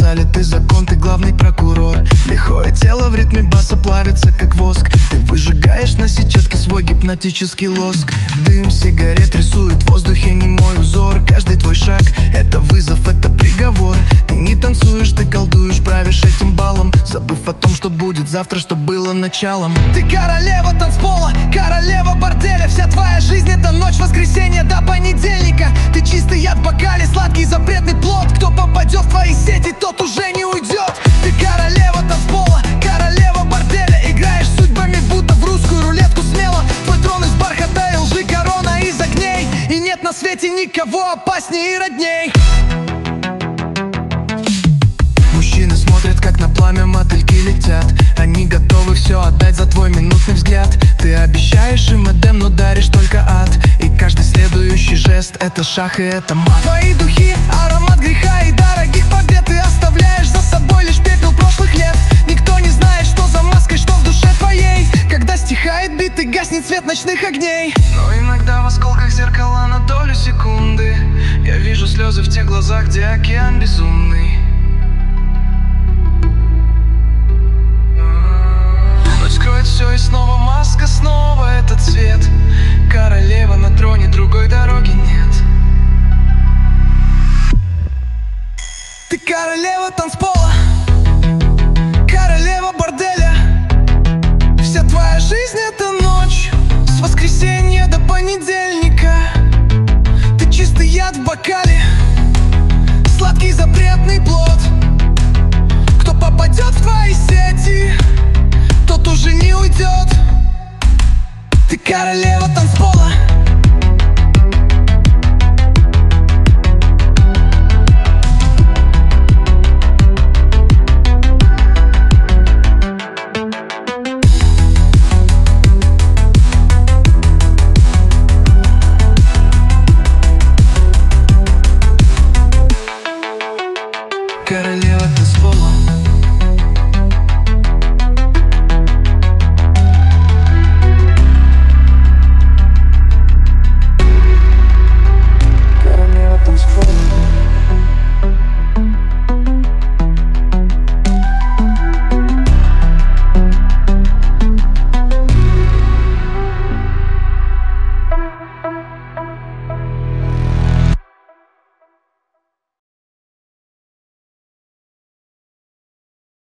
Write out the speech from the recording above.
сказали, ты закон, ты главный прокурор. Лихое тело в ритме баса плавится, как воск. Ты выжигаешь на сетчатке свой гипнотический лоск. Дым сигарет рисует в воздухе немой узор. Каждый твой шаг — это вызов, это приговор. Ты не танцуешь, ты колдуешь, правишь этим балом, забыв о том, что будет завтра, что было началом. Ты королева танцпола, королева борделя. Вся твоя жизнь — это ночь воскресенья до понедельника. Ты чистый яд в бокале, сладкий запретный плод. Кто попадет в твои сети, тот уже не уйдет. Ты королева танцпола, королева борделя. Играешь судьбами, будто в русскую рулетку смело. Твой трон из бархата и лжи, корона из огней. И нет на свете никого опаснее и родней. Мужчины смотрят, как на пламя мотыльки летят. Они готовы все отдать за твой минутный взгляд. Ты обещаешь им Эдем, но даришь только ад. И каждый следующий жест — это шах и это мат. Твои духи — аромат греха и дорогих побед. Ты оставляешь за собой лишь пепел прошлых лет. Никто не знает, что за маской, что в душе твоей. Когда стихает бит и гаснет свет ночных огней. Но иногда в осколках зеркала на долю секунды я вижу слезы в тех глазах, где океан безумный. Скроет все, и снова маска, снова этот цвет. Королева на троне, другой дороги нет. Ты королева танцпола.